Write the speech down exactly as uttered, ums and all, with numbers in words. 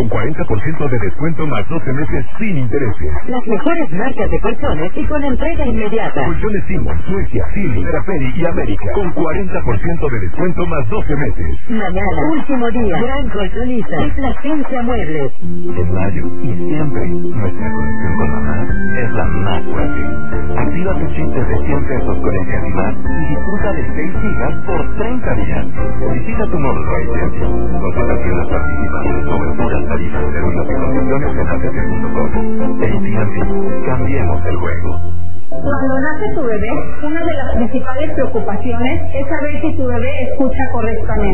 con cuarenta por ciento de descuento más doce meses sin intereses. Las mejores marcas de colchones y con entrega inmediata. Colchones Simmons, Suecia, Silly, Traperi y América con cuarenta por ciento de descuento más doce meses. Mañana, último día, Gran Colchonista y Plasencia Muebles. En mayo y siempre, nuestra conexión con mamá es la más fuerte. Activa tu chip de cien pesos con el Más y disfruta de seis gigas por treinta días. Visita tu módulo A T and T. Consulta tiendas participantes, coberturas, tarifas, términos y condiciones en A T T punto com. A T and T. Cambiemos el juego. Cuando nace tu bebé, una de las principales preocupaciones es saber si tu bebé escucha correctamente.